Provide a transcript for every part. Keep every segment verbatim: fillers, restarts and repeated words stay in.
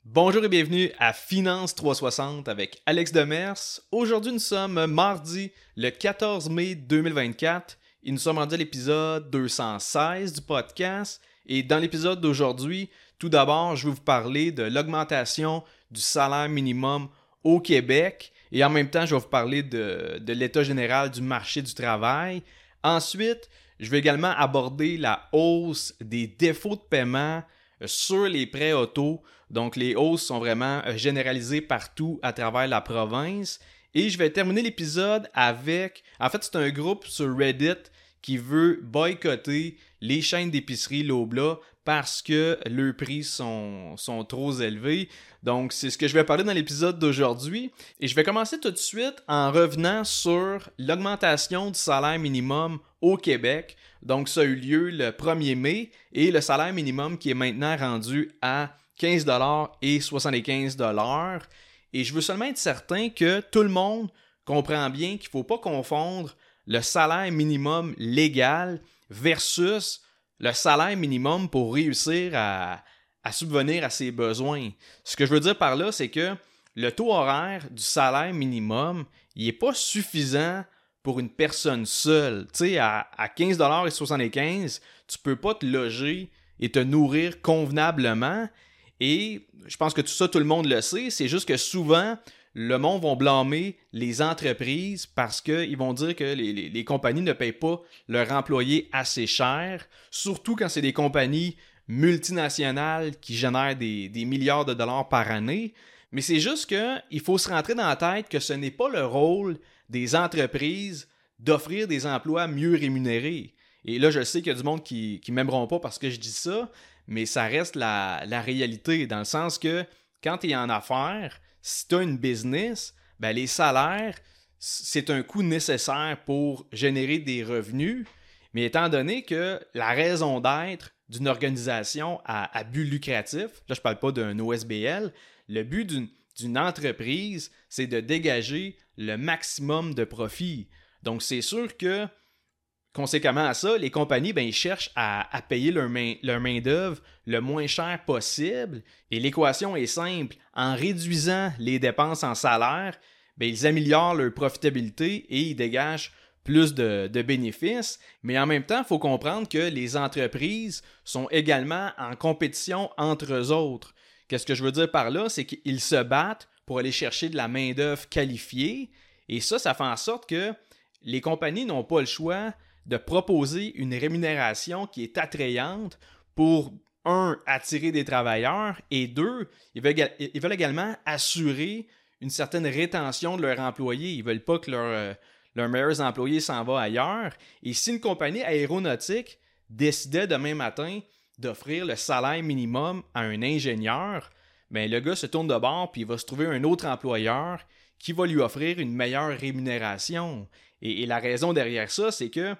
Bonjour et bienvenue à Finance trois cent soixante avec Alex Demers. Aujourd'hui, nous sommes mardi le quatorze mai deux mille vingt-quatre et nous sommes rendus à l'épisode deux cent seize du podcast. Et dans l'épisode d'aujourd'hui, tout d'abord, je vais vous parler de l'augmentation du salaire minimum au Québec et en même temps, je vais vous parler de, de l'état général du marché du travail. Ensuite, je vais également aborder la hausse des défauts de paiement sur les prêts auto. Donc, les hausses sont vraiment généralisées partout à travers la province. Et je vais terminer l'épisode avec... En fait, c'est un groupe sur Reddit qui veut boycotter les chaînes d'épicerie Loblaw parce que leurs prix sont, sont trop élevés. Donc, c'est ce que je vais parler dans l'épisode d'aujourd'hui. Et je vais commencer tout de suite en revenant sur l'augmentation du salaire minimum au Québec. Donc, ça a eu lieu le premier mai et le salaire minimum qui est maintenant rendu à quinze dollars et soixante-quinze dollars. Et je veux seulement être certain que tout le monde comprend bien qu'il ne faut pas confondre le salaire minimum légal versus le salaire minimum pour réussir à, à subvenir à ses besoins. Ce que je veux dire par là, c'est que le taux horaire du salaire minimum, il n'est pas suffisant pour une personne seule. Tu sais, à, à quinze dollars et soixante-quinze dollars, tu ne peux pas te loger et te nourrir convenablement. Et je pense que tout ça, tout le monde le sait. C'est juste que souvent, le monde va blâmer les entreprises parce qu'ils vont dire que les, les, les compagnies ne payent pas leurs employés assez cher, surtout quand c'est des compagnies multinationales qui génèrent des, des milliards de dollars par année. Mais c'est juste qu'il faut se rentrer dans la tête que ce n'est pas le rôle des entreprises d'offrir des emplois mieux rémunérés. Et là, je sais qu'il y a du monde qui ne m'aimeront pas parce que je dis ça, mais ça reste la, la réalité, dans le sens que quand tu es en affaires, si tu as une business, ben les salaires, c'est un coût nécessaire pour générer des revenus. Mais étant donné que la raison d'être d'une organisation à, à but lucratif, là je ne parle pas d'un O S B L, le but d'une, d'une entreprise, c'est de dégager le maximum de profit. Donc c'est sûr que conséquemment à ça, les compagnies, ben, ils cherchent à, à payer leur, main, leur main-d'œuvre le moins cher possible. Et l'équation est simple. En réduisant les dépenses en salaire, ben, ils améliorent leur profitabilité et ils dégagent plus de, de bénéfices. Mais en même temps, il faut comprendre que les entreprises sont également en compétition entre eux autres. Qu'est-ce que je veux dire par là? C'est qu'ils se battent pour aller chercher de la main-d'œuvre qualifiée. Et ça, ça fait en sorte que les compagnies n'ont pas le choix de proposer une rémunération qui est attrayante pour, un, attirer des travailleurs et deux, ils veulent, ils veulent également assurer une certaine rétention de leurs employés. Ils ne veulent pas que leur, euh, leurs meilleurs employés s'en vont ailleurs. Et si une compagnie aéronautique décidait demain matin d'offrir le salaire minimum à un ingénieur, ben le gars se tourne de bord puis il va se trouver un autre employeur qui va lui offrir une meilleure rémunération. Et, et la raison derrière ça, c'est que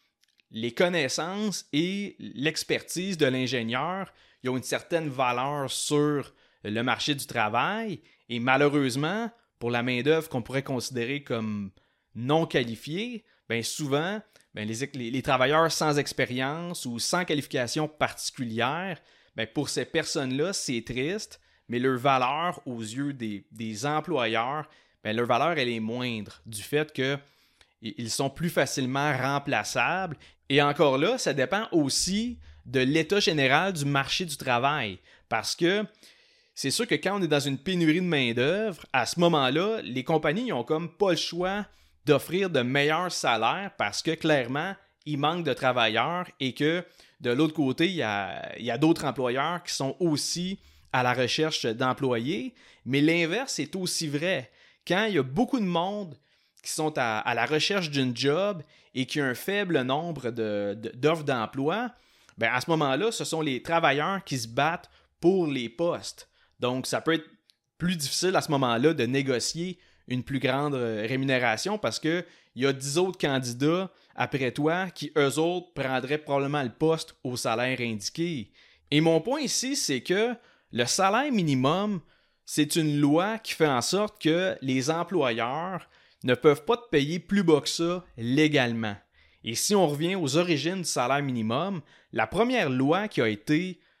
les connaissances et l'expertise de l'ingénieur, ils ont une certaine valeur sur le marché du travail et malheureusement, pour la main-d'œuvre qu'on pourrait considérer comme non qualifiée, bien souvent, bien les, les, les travailleurs sans expérience ou sans qualification particulière, bien pour ces personnes-là, c'est triste, mais leur valeur aux yeux des, des employeurs, bien leur valeur, elle est moindre du fait que ils sont plus facilement remplaçables. Et encore là, ça dépend aussi de l'état général du marché du travail. Parce que c'est sûr que quand on est dans une pénurie de main-d'œuvre, à ce moment-là, les compagnies n'ont comme pas le choix d'offrir de meilleurs salaires parce que clairement, il manque de travailleurs et que de l'autre côté, il y a, il y a d'autres employeurs qui sont aussi à la recherche d'employés. Mais l'inverse est aussi vrai. Quand il y a beaucoup de monde qui sont à, à la recherche d'une job et qui ont un faible nombre de, de, d'offres d'emploi, ben à ce moment-là, ce sont les travailleurs qui se battent pour les postes. Donc, ça peut être plus difficile à ce moment-là de négocier une plus grande rémunération parce qu'il y a dix autres candidats après toi qui, eux autres, prendraient probablement le poste au salaire indiqué. Et mon point ici, c'est que le salaire minimum, c'est une loi qui fait en sorte que les employeurs ne peuvent pas te payer plus bas que ça légalement. Et si on revient aux origines du salaire minimum, la première loi qui a été,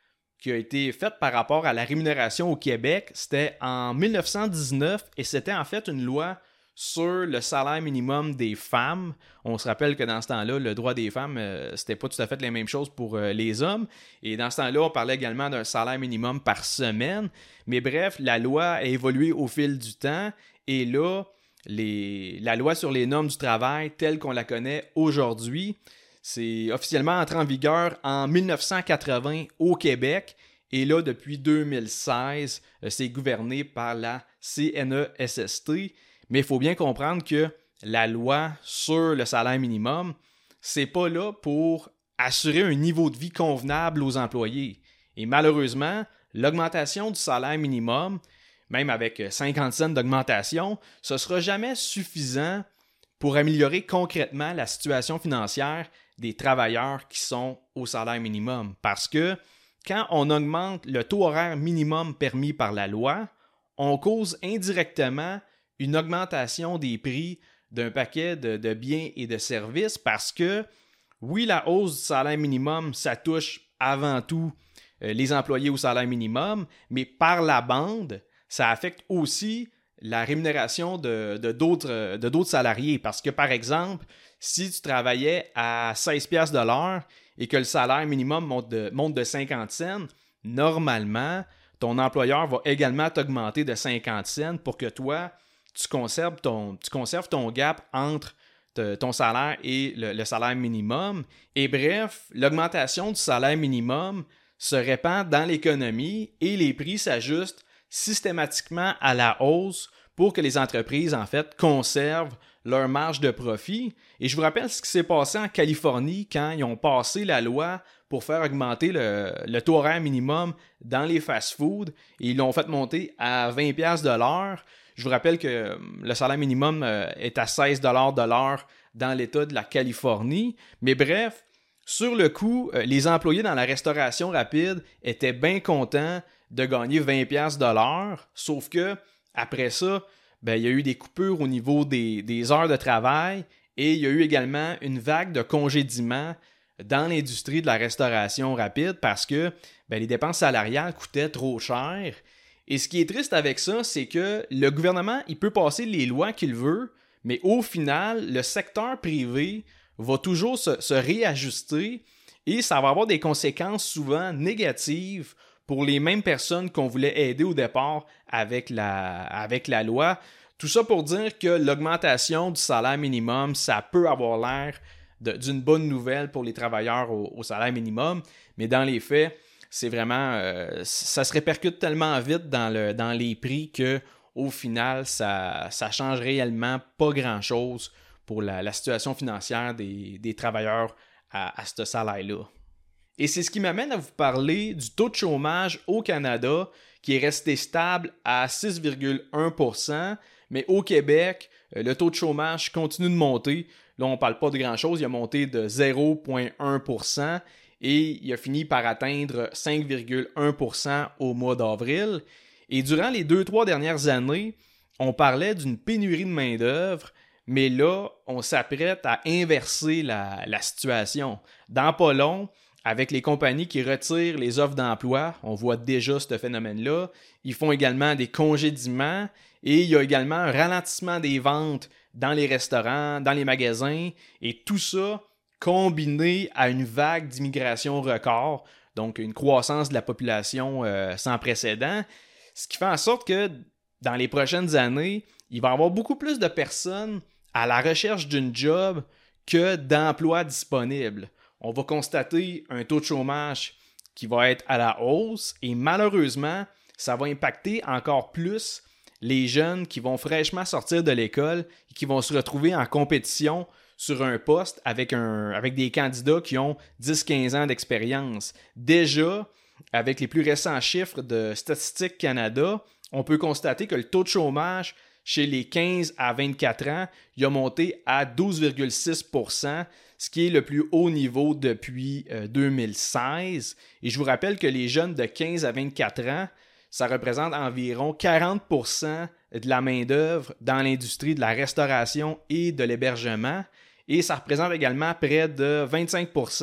qui a été faite par rapport à la rémunération au Québec, c'était en dix-neuf cent dix-neuf et c'était en fait une loi sur le salaire minimum des femmes. On se rappelle que dans ce temps-là, le droit des femmes, euh, c'était pas tout à fait la même chose pour euh, les hommes. Et dans ce temps-là, on parlait également d'un salaire minimum par semaine. Mais bref, la loi a évolué au fil du temps. Et là, les... la loi sur les normes du travail, telle qu'on la connaît aujourd'hui, c'est officiellement entré en vigueur en dix-neuf cent quatre-vingts au Québec. Et là, depuis deux mille seize, euh, c'est gouverné par la C N E S S T. Mais il faut bien comprendre que la loi sur le salaire minimum, c'est pas là pour assurer un niveau de vie convenable aux employés. Et malheureusement, l'augmentation du salaire minimum, même avec cinquante cents d'augmentation, ce ne sera jamais suffisant pour améliorer concrètement la situation financière des travailleurs qui sont au salaire minimum. Parce que quand on augmente le taux horaire minimum permis par la loi, on cause indirectement une augmentation des prix d'un paquet de, de biens et de services parce que, oui, la hausse du salaire minimum, ça touche avant tout euh, les employés au salaire minimum, mais par la bande, ça affecte aussi la rémunération de, de, d'autres, de d'autres salariés. Parce que, par exemple, si tu travaillais à seize piastres de l'heure et que le salaire minimum monte de, monte de cinquante cents, normalement, ton employeur va également t'augmenter de cinquante cents pour que toi, tu conserves ton, tu conserves ton gap entre te, ton salaire et le, le salaire minimum. Et bref, l'augmentation du salaire minimum se répand dans l'économie et les prix s'ajustent systématiquement à la hausse pour que les entreprises, en fait, conservent leur marge de profit. Et je vous rappelle ce qui s'est passé en Californie quand ils ont passé la loi pour faire augmenter le, le taux horaire minimum dans les fast-foods. Et ils l'ont fait monter à vingt piastres de l'heure. Je vous rappelle que le salaire minimum est à seize dollars de l'heure dans l'État de la Californie. Mais bref, sur le coup, les employés dans la restauration rapide étaient bien contents de gagner vingt piastres de l'heure. Sauf que après ça, ben, il y a eu des coupures au niveau des, des heures de travail et il y a eu également une vague de congédiements dans l'industrie de la restauration rapide parce que ben, les dépenses salariales coûtaient trop cher. Et ce qui est triste avec ça, c'est que le gouvernement, il peut passer les lois qu'il veut, mais au final, le secteur privé va toujours se, se réajuster et ça va avoir des conséquences souvent négatives pour les mêmes personnes qu'on voulait aider au départ avec la, avec la loi. Tout ça pour dire que l'augmentation du salaire minimum, ça peut avoir l'air de, d'une bonne nouvelle pour les travailleurs au, au salaire minimum, mais dans les faits, c'est vraiment, euh, ça se répercute tellement vite dans, le, dans les prix que au final, ça ne change réellement pas grand-chose pour la, la situation financière des, des travailleurs à, à ce salaire-là. Et c'est ce qui m'amène à vous parler du taux de chômage au Canada qui est resté stable à six virgule un pour cent, mais au Québec, le taux de chômage continue de monter. Là, on ne parle pas de grand-chose, il a monté de zéro virgule un pour cent et il a fini par atteindre cinq virgule un pour cent au mois d'avril. Et durant les deux, trois dernières années, on parlait d'une pénurie de main-d'œuvre, mais là, on s'apprête à inverser la, la situation. Dans pas long, avec les compagnies qui retirent les offres d'emploi, on voit déjà ce phénomène-là. Ils font également des congédiements et il y a également un ralentissement des ventes dans les restaurants, dans les magasins et tout ça combiné à une vague d'immigration record, donc une croissance de la population euh, sans précédent, ce qui fait en sorte que dans les prochaines années, il va y avoir beaucoup plus de personnes à la recherche d'une job que d'emplois disponibles. On va constater un taux de chômage qui va être à la hausse et malheureusement, ça va impacter encore plus les jeunes qui vont fraîchement sortir de l'école et qui vont se retrouver en compétition sur un poste avec, un, avec des candidats qui ont dix à quinze ans d'expérience. Déjà, avec les plus récents chiffres de Statistique Canada, on peut constater que le taux de chômage chez les quinze à vingt-quatre ans, il a monté à douze virgule six pour cent, ce qui est le plus haut niveau depuis euh, deux mille seize. Et je vous rappelle que les jeunes de quinze à vingt-quatre ans, ça représente environ quarante pour cent de la main-d'œuvre dans l'industrie de la restauration et de l'hébergement. Et ça représente également près de vingt-cinq pour cent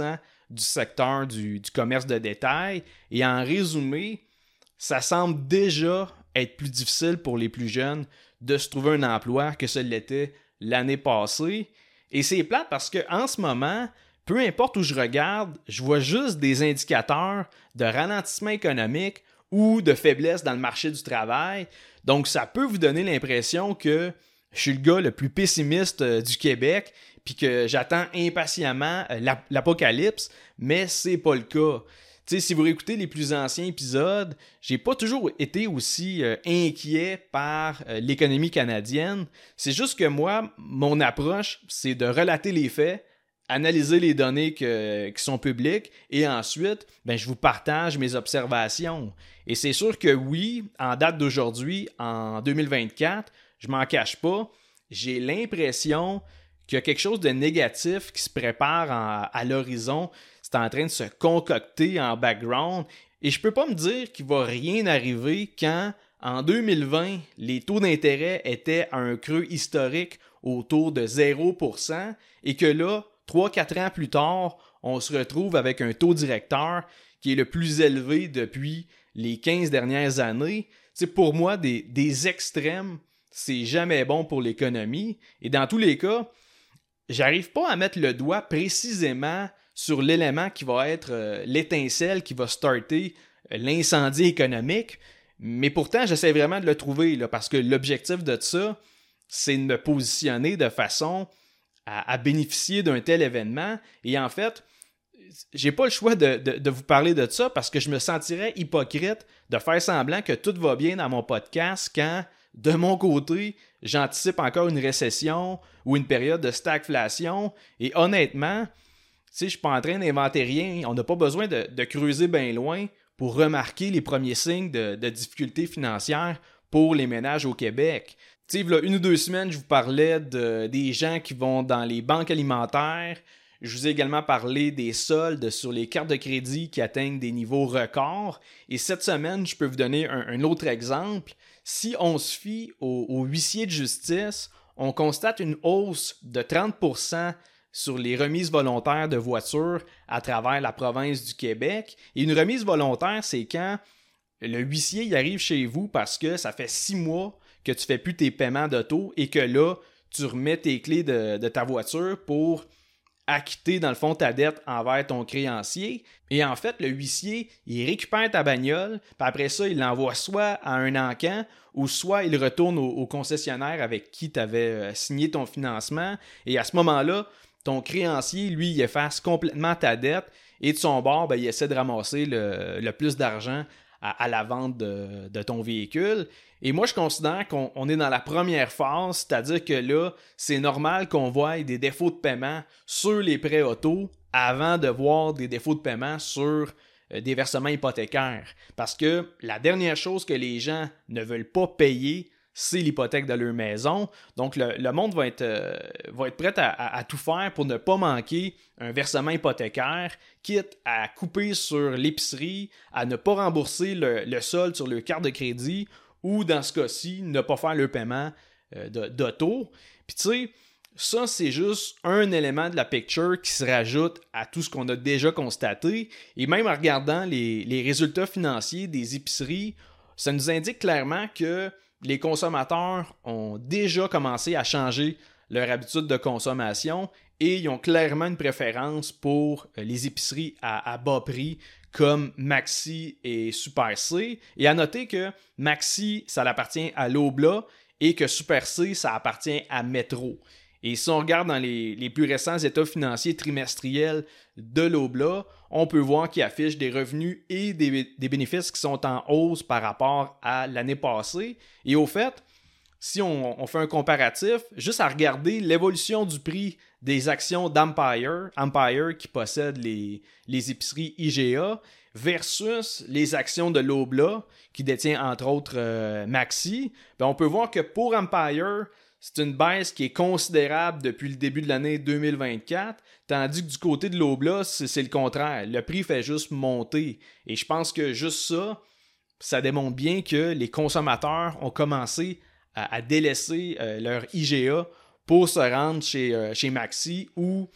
du secteur du, du commerce de détail. Et en résumé, ça semble déjà être plus difficile pour les plus jeunes de se trouver un emploi que ce l'était l'année passée. Et c'est plate parce qu'en ce moment, peu importe où je regarde, je vois juste des indicateurs de ralentissement économique ou de faiblesse dans le marché du travail. Donc, ça peut vous donner l'impression que je suis le gars le plus pessimiste du Québec puis que j'attends impatiemment l'apocalypse, mais c'est pas le cas. Tu sais, si vous réécoutez les plus anciens épisodes, j'ai pas toujours été aussi euh, inquiet par euh, l'économie canadienne. C'est juste que moi, mon approche, c'est de relater les faits, analyser les données que, qui sont publiques et ensuite, ben, je vous partage mes observations. Et c'est sûr que oui, en date d'aujourd'hui, en deux mille vingt-quatre, je m'en cache pas, j'ai l'impression qu'il y a quelque chose de négatif qui se prépare en, à l'horizon. C'est en train de se concocter en background. Et je peux pas me dire qu'il va rien arriver quand, en deux mille vingt, les taux d'intérêt étaient à un creux historique autour de zéro pour cent et que là, trois à quatre ans plus tard, on se retrouve avec un taux directeur qui est le plus élevé depuis les quinze dernières années. C'est pour moi, des, des extrêmes, c'est jamais bon pour l'économie. Et dans tous les cas, j'arrive pas à mettre le doigt précisément sur l'élément qui va être euh, l'étincelle qui va starter euh, l'incendie économique. Mais pourtant, j'essaie vraiment de le trouver là, parce que l'objectif de ça, c'est de me positionner de façon à, à bénéficier d'un tel événement. Et en fait, j'ai pas le choix de, de, de vous parler de ça parce que je me sentirais hypocrite de faire semblant que tout va bien dans mon podcast quand, de mon côté, j'anticipe encore une récession ou une période de stagflation. Et honnêtement, tu sais, je suis pas en train d'inventer rien. On n'a pas besoin de, de creuser bien loin pour remarquer les premiers signes de, de difficultés financières pour les ménages au Québec. Tu sais, il y a une ou deux semaines, je vous parlais de, des gens qui vont dans les banques alimentaires. Je vous ai également parlé des soldes sur les cartes de crédit qui atteignent des niveaux records. Et cette semaine, je peux vous donner un, un autre exemple. Si on se fie au, au huissier de justice, on constate une hausse de trente pour cent sur les remises volontaires de voitures à travers la province du Québec. Et une remise volontaire, c'est quand le huissier il arrive chez vous parce que ça fait six mois que tu ne fais plus tes paiements d'auto et que là, tu remets tes clés de, de ta voiture pour acquitter, dans le fond, ta dette envers ton créancier. Et en fait, le huissier, il récupère ta bagnole, puis après ça, il l'envoie soit à un encan ou soit il retourne au, au concessionnaire avec qui tu avais signé ton financement. Et à ce moment-là, ton créancier, lui, il efface complètement ta dette et de son bord, ben, il essaie de ramasser le, le plus d'argent à, à la vente de, de ton véhicule. Et moi, je considère qu'on on est dans la première phase, c'est-à-dire que là, c'est normal qu'on voie des défauts de paiement sur les prêts auto avant de voir des défauts de paiement sur euh, des versements hypothécaires. Parce que la dernière chose que les gens ne veulent pas payer, c'est l'hypothèque de leur maison. Donc, le, le monde va être, euh, va être prêt à, à, à tout faire pour ne pas manquer un versement hypothécaire, quitte à couper sur l'épicerie, à ne pas rembourser le, le solde sur leur carte de crédit ou, dans ce cas-ci, ne pas faire le paiement euh, de, d'auto. Puis, tu sais, ça, c'est juste un élément de la picture qui se rajoute à tout ce qu'on a déjà constaté. Et même en regardant les, les résultats financiers des épiceries, ça nous indique clairement que les consommateurs ont déjà commencé à changer leur habitude de consommation et ils ont clairement une préférence pour les épiceries à, à bas prix comme Maxi et Super C. Et à noter que Maxi, ça appartient à Loblaw et que Super C, ça appartient à Metro. Et si on regarde dans les, les plus récents états financiers trimestriels de Loblaw, on peut voir qu'ils affichent des revenus et des, des bénéfices qui sont en hausse par rapport à l'année passée. Et au fait, si on, on fait un comparatif, juste à regarder l'évolution du prix des actions d'Empire, Empire qui possède les, les épiceries I G A, versus les actions de Loblaw qui détient entre autres euh, Maxi, ben on peut voir que pour Empire, c'est une baisse qui est considérable depuis le début de l'année deux mille vingt-quatre, tandis que du côté de Loblaw, c'est, c'est le contraire. Le prix fait juste monter. Et je pense que juste ça, ça démontre bien que les consommateurs ont commencé à, à délaisser euh, leur I G A pour se rendre chez, euh, chez Maxi où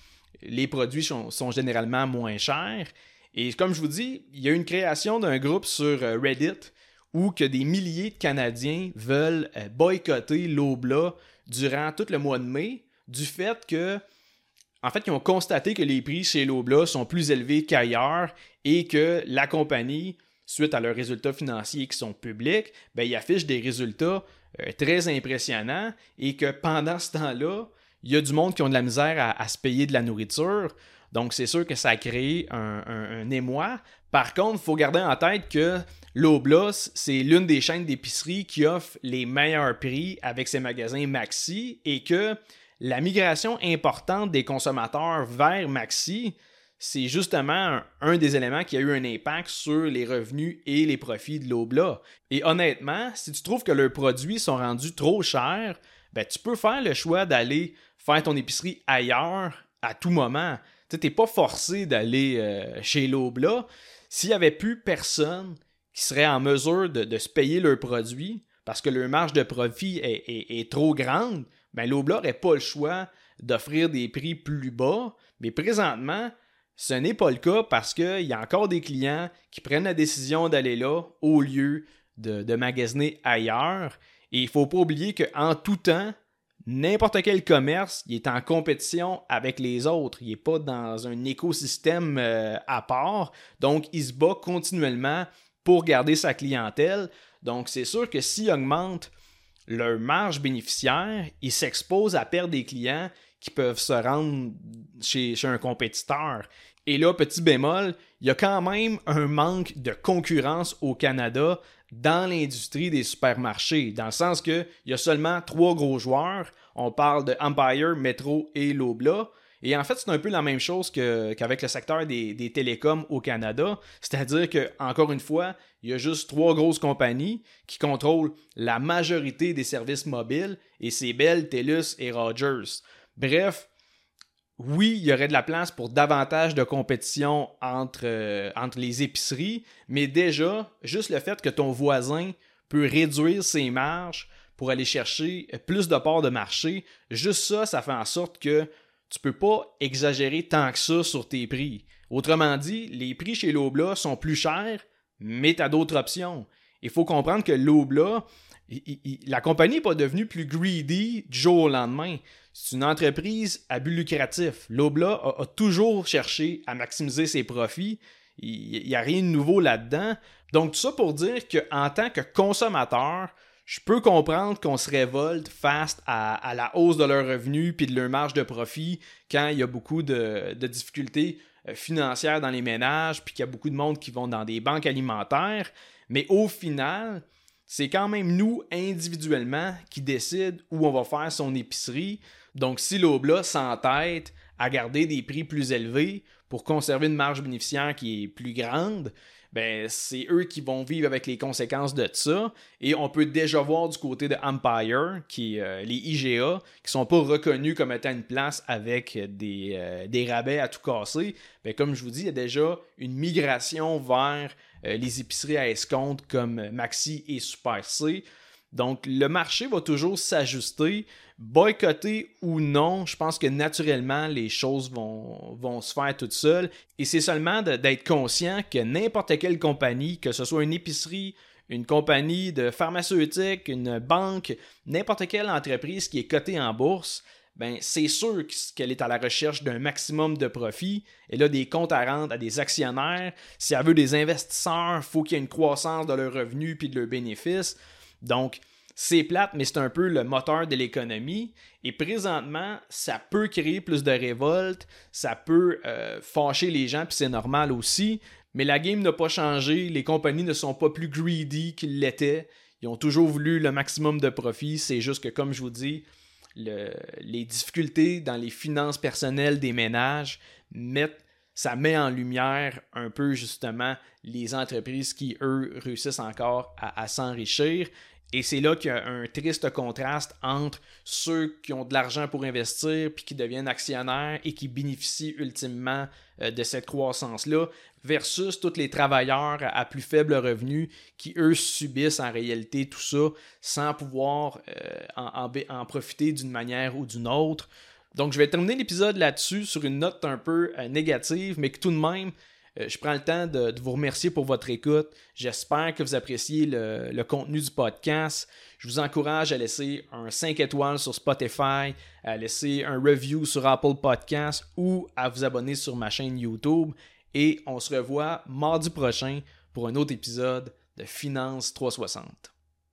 les produits sont, sont généralement moins chers. Et comme je vous dis, il y a une création d'un groupe sur Reddit où que des milliers de Canadiens veulent boycotter l'Obla durant tout le mois de mai, du fait que, en fait, ils ont constaté que les prix chez l'Obla sont plus élevés qu'ailleurs et que la compagnie, suite à leurs résultats financiers qui sont publics, ben, ils affichent des résultats euh, très impressionnants et que pendant ce temps-là, il y a du monde qui ont de la misère à, à se payer de la nourriture. Donc, c'est sûr que ça a créé un, un, un émoi. Par contre, il faut garder en tête que l'Obla, c'est l'une des chaînes d'épicerie qui offre les meilleurs prix avec ses magasins Maxi et que la migration importante des consommateurs vers Maxi, c'est justement un, un des éléments qui a eu un impact sur les revenus et les profits de l'Obla. Et honnêtement, si tu trouves que leurs produits sont rendus trop chers, ben, tu peux faire le choix d'aller faire ton épicerie ailleurs à tout moment. Tu n'es pas forcé d'aller euh, chez l'Obla. S'il n'y avait plus personne qui serait en mesure de, de se payer leurs produits parce que leur marge de profit est, est, est trop grande, ben l'Obla n'aurait pas le choix d'offrir des prix plus bas. Mais présentement, ce n'est pas le cas parce qu'il y a encore des clients qui prennent la décision d'aller là au lieu de, de magasiner ailleurs. Et il ne faut pas oublier qu'en tout temps, n'importe quel commerce, il est en compétition avec les autres. Il n'est pas dans un écosystème euh, à part. Donc, il se bat continuellement pour garder sa clientèle. Donc, c'est sûr que s'il augmente leur marge bénéficiaire, il s'expose à perdre des clients qui peuvent se rendre chez, chez un compétiteur. Et là, petit bémol, il y a quand même un manque de concurrence au Canada dans l'industrie des supermarchés, dans le sens qu'il y a seulement trois gros joueurs. On parle de Empire, Metro et Loblaw. Et en fait, c'est un peu la même chose que, qu'avec le secteur des, des télécoms au Canada. C'est-à-dire que, encore une fois, il y a juste trois grosses compagnies qui contrôlent la majorité des services mobiles, et c'est Bell, TELUS et Rogers. Bref, oui, il y aurait de la place pour davantage de compétition entre, euh, entre les épiceries, mais déjà, juste le fait que ton voisin peut réduire ses marges pour aller chercher plus de parts de marché, juste ça, ça fait en sorte que tu peux pas exagérer tant que ça sur tes prix. Autrement dit, les prix chez Loblaw sont plus chers, mais tu as d'autres options. Il faut comprendre que Loblaw, il, il, la compagnie n'est pas devenue plus greedy du jour au lendemain. C'est une entreprise à but lucratif. Loblaw a, a toujours cherché à maximiser ses profits. Il n'y a rien de nouveau là-dedans. Donc, tout ça pour dire qu'en tant que consommateur, je peux comprendre qu'on se révolte face à, à la hausse de leurs revenus puis de leur marge de profit quand il y a beaucoup de, de difficultés financières dans les ménages puis qu'il y a beaucoup de monde qui vont dans des banques alimentaires. Mais au final, c'est quand même nous, individuellement, qui décident où on va faire son épicerie. Donc, si Loblaw s'entête à garder des prix plus élevés pour conserver une marge bénéficiaire qui est plus grande, ben c'est eux qui vont vivre avec les conséquences de ça. Et on peut déjà voir du côté de Empire, qui euh, les I G A, qui sont pas reconnus comme étant une place avec des, euh, des rabais à tout casser. Ben, comme je vous dis, il y a déjà une migration vers euh, les épiceries à escompte comme Maxi et Super C. Donc, le marché va toujours s'ajuster. Boycotter ou non, je pense que naturellement, les choses vont, vont se faire toutes seules. Et c'est seulement de, d'être conscient que n'importe quelle compagnie, que ce soit une épicerie, une compagnie de pharmaceutique, une banque, n'importe quelle entreprise qui est cotée en bourse, ben c'est sûr qu'elle est à la recherche d'un maximum de profit. Elle a des comptes à rendre à des actionnaires. Si elle veut des investisseurs, il faut qu'il y ait une croissance de leurs revenus puis de leurs bénéfices. Donc, c'est plate, mais c'est un peu le moteur de l'économie. Et présentement, ça peut créer plus de révolte, ça peut euh, fâcher les gens, puis c'est normal aussi. Mais la game n'a pas changé, les compagnies ne sont pas plus greedy qu'ils l'étaient. Ils ont toujours voulu le maximum de profit. C'est juste que, comme je vous dis, le, les difficultés dans les finances personnelles des ménages mettent ça met en lumière un peu justement les entreprises qui, eux, réussissent encore à, à s'enrichir. Et c'est là qu'il y a un triste contraste entre ceux qui ont de l'argent pour investir puis qui deviennent actionnaires et qui bénéficient ultimement euh, de cette croissance-là versus tous les travailleurs à plus faible revenu qui, eux, subissent en réalité tout ça sans pouvoir euh, en, en, en profiter d'une manière ou d'une autre. Donc, je vais terminer l'épisode là-dessus sur une note un peu euh, négative, mais que tout de même, euh, je prends le temps de, de vous remercier pour votre écoute. J'espère que vous appréciez le, le contenu du podcast. Je vous encourage à laisser un cinq étoiles sur Spotify, à laisser un review sur Apple Podcasts ou à vous abonner sur ma chaîne YouTube. Et on se revoit mardi prochain pour un autre épisode de Finance trois cent soixante.